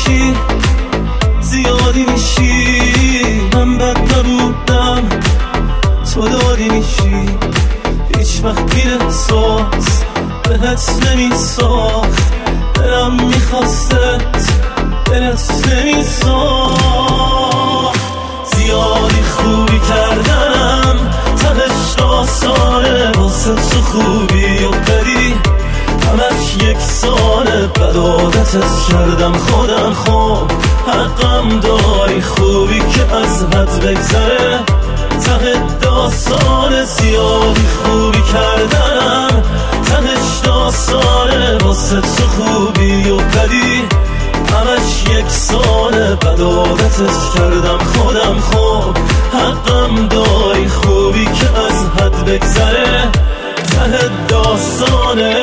میشی، زیادی میشی. من بد نبودم، تو داری میشی. هیچ وقت این احساس بهت نمیساخت، دلم میخواستت دلت نمیساخت. زیادی خوبی کردم، تهش آسانه. واسه تو خوبی و بدی همش یک ساله. بد عادتت کردم خودم، خب حقم داری. خوبی که از حد بگذره ته داستانه. زیادی خوبی کردم، تهش داستانه. واسه تو خوبی و بدی همش یک ساله. بد عادتت کردم خودم، خب حقم داری. خوبی که از حد بگذره ته داستانه.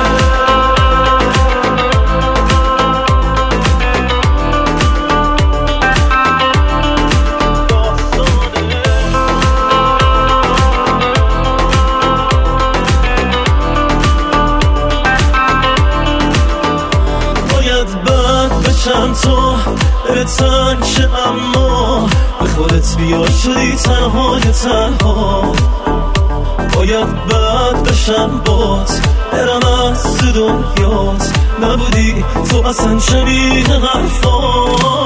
بشم تو بهتن که اما به خودت بیا شدی تنهای تنها. باید بد بشم بات برم از تو دنیات. نبودی تو اصلا شبیه حرفا.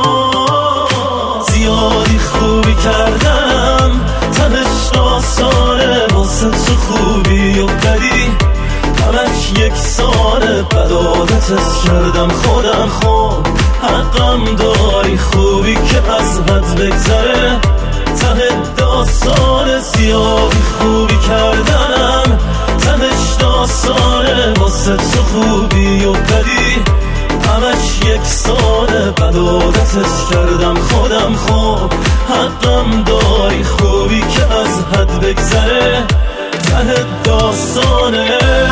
زیادی خوبی کردم، تهش آسانه. واسه تو خوبی و بدی همش یک ساله. بد عادتت کردم خودم، خب حقم داری. خوبی که از حد بگذره ته داستانه. زیادی خوبی کردم، تهش داستانه. واسه تو خوبی و بدی همش یک ساله. بد عادتت کردم خودم، خب حقم داری. خوبی که از حد بگذره ته داستانه.